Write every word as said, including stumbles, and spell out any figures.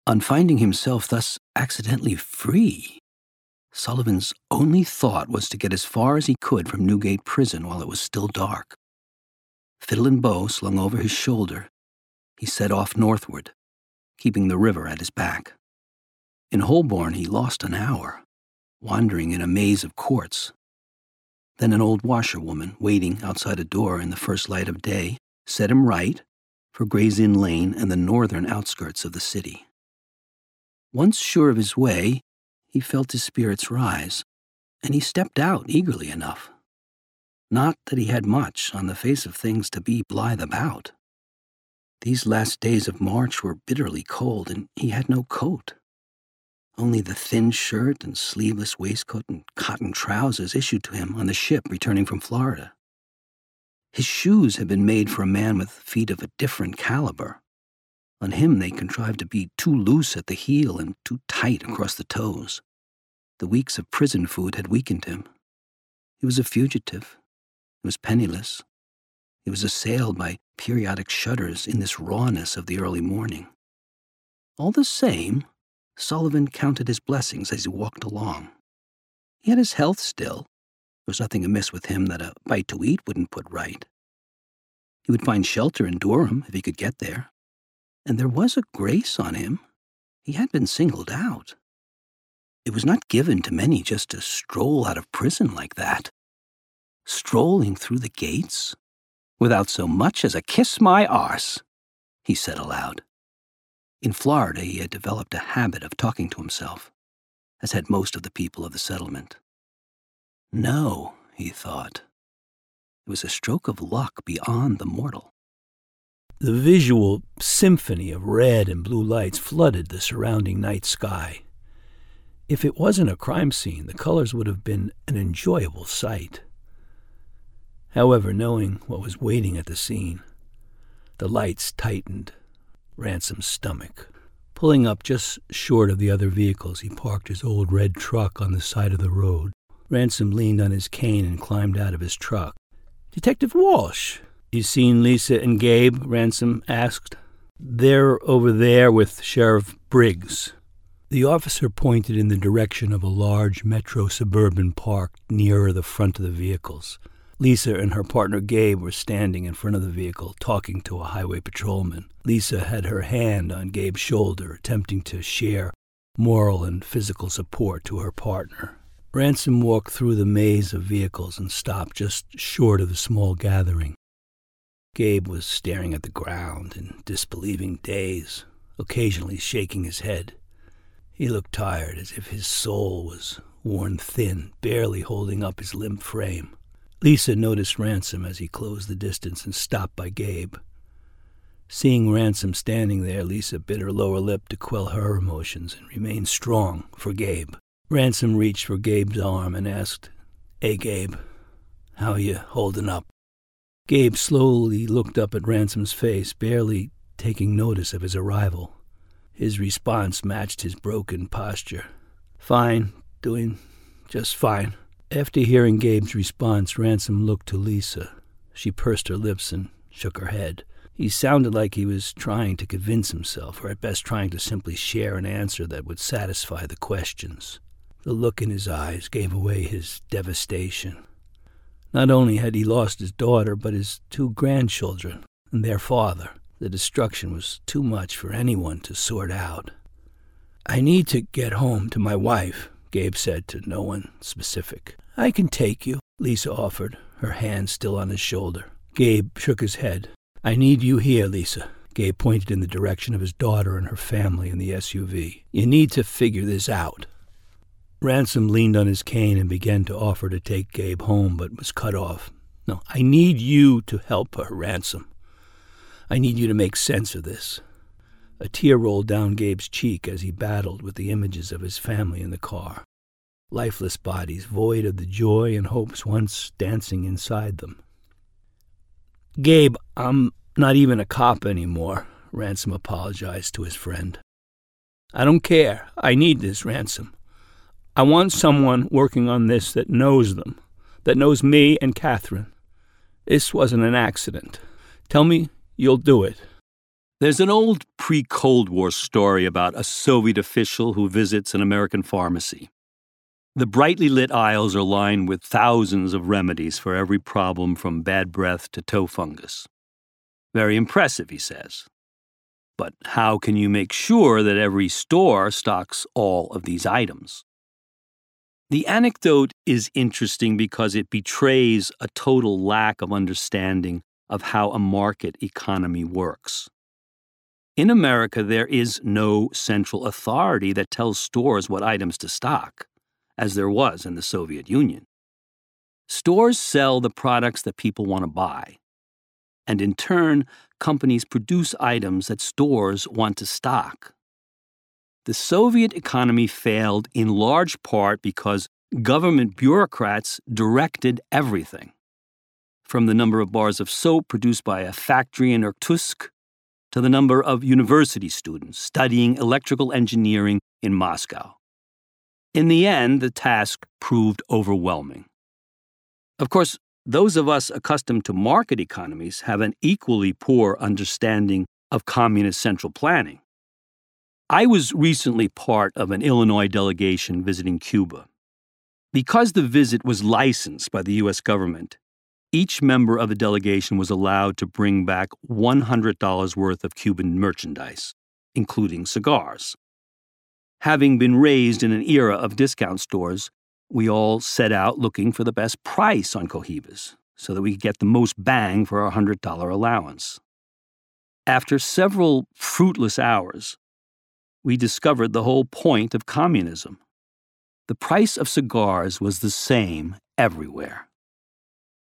On finding himself thus accidentally free, Sullivan's only thought was to get as far as he could from Newgate Prison while it was still dark. Fiddle and bow slung over his shoulder, he set off northward, keeping the river at his back. In Holborn he lost an hour, wandering in a maze of courts. Then an old washerwoman, waiting outside a door in the first light of day, set him right for Gray's Inn Lane and the northern outskirts of the city. Once sure of his way, he felt his spirits rise, and he stepped out eagerly enough. Not that he had much, on the face of things, to be blithe about. These last days of March were bitterly cold, and he had no coat. Only the thin shirt and sleeveless waistcoat and cotton trousers issued to him on the ship returning from Florida. His shoes had been made for a man with feet of a different caliber. On him they contrived to be too loose at the heel and too tight across the toes. The weeks of prison food had weakened him. He was a fugitive. He was penniless. He was assailed by periodic shudders in this rawness of the early morning. All the same, Sullivan counted his blessings as he walked along. He had his health still. There was nothing amiss with him that a bite to eat wouldn't put right. He would find shelter in Durham if he could get there. And there was a grace on him. He had been singled out. It was not given to many just to stroll out of prison like that. Strolling through the gates, without so much as a kiss my arse, he said aloud. In Florida he had developed a habit of talking to himself, as had most of the people of the settlement. No, he thought. It was a stroke of luck beyond the mortal. The visual symphony of red and blue lights flooded the surrounding night sky. If it wasn't a crime scene, the colors would have been an enjoyable sight. However, knowing what was waiting at the scene, the lights tightened Ransom's stomach. Pulling up just short of the other vehicles, he parked his old red truck on the side of the road. Ransom leaned on his cane and climbed out of his truck. "Detective Walsh, you seen Lisa and Gabe?" Ransom asked. "They're over there with Sheriff Briggs." The officer pointed in the direction of a large Metro Suburban park nearer the front of the vehicles. Lisa and her partner Gabe were standing in front of the vehicle, talking to a highway patrolman. Lisa had her hand on Gabe's shoulder, attempting to share moral and physical support to her partner. Ransom walked through the maze of vehicles and stopped just short of the small gathering. Gabe was staring at the ground in disbelieving daze, occasionally shaking his head. He looked tired, as if his soul was worn thin, barely holding up his limp frame. Lisa noticed Ransom as he closed the distance and stopped by Gabe. Seeing Ransom standing there, Lisa bit her lower lip to quell her emotions and remained strong for Gabe. Ransom reached for Gabe's arm and asked, "Hey, Gabe, how you holding up?" Gabe slowly looked up at Ransom's face, barely taking notice of his arrival. His response matched his broken posture. "Fine, doing just fine." After hearing Gabe's response, Ransom looked to Lisa. She pursed her lips and shook her head. He sounded like he was trying to convince himself, or at best trying to simply share an answer that would satisfy the questions. The look in his eyes gave away his devastation. Not only had he lost his daughter, but his two grandchildren and their father. The destruction was too much for anyone to sort out. "I need to get home to my wife," Gabe said to no one specific. "I can take you," Lisa offered, her hand still on his shoulder. Gabe shook his head. "I need you here, Lisa." Gabe pointed in the direction of his daughter and her family in the S U V. "You need to figure this out." Ransom leaned on his cane and began to offer to take Gabe home, but was cut off. "No, I need you to help her, Ransom. I need you to make sense of this." A tear rolled down Gabe's cheek as he battled with the images of his family in the car. Lifeless bodies, void of the joy and hopes once dancing inside them. "Gabe, I'm not even a cop anymore," Ransom apologized to his friend. "I don't care. I need this, Ransom. I want someone working on this that knows them, that knows me and Catherine. This wasn't an accident. Tell me you'll do it." There's an old pre-Cold War story about a Soviet official who visits an American pharmacy. The brightly lit aisles are lined with thousands of remedies for every problem from bad breath to toe fungus. Very impressive, he says. But how can you make sure that every store stocks all of these items? The anecdote is interesting because it betrays a total lack of understanding of how a market economy works. In America, there is no central authority that tells stores what items to stock, as there was in the Soviet Union. Stores sell the products that people want to buy, and in turn, companies produce items that stores want to stock. The Soviet economy failed in large part because government bureaucrats directed everything, from the number of bars of soap produced by a factory in Irkutsk to the number of university students studying electrical engineering in Moscow. In the end, the task proved overwhelming. Of course, those of us accustomed to market economies have an equally poor understanding of communist central planning. I was recently part of an Illinois delegation visiting Cuba. Because the visit was licensed by the U S government, each member of the delegation was allowed to bring back one hundred dollars worth of Cuban merchandise, including cigars. Having been raised in an era of discount stores, we all set out looking for the best price on Cohibas so that we could get the most bang for our one hundred dollars allowance. After several fruitless hours, we discovered the whole point of communism. The price of cigars was the same everywhere.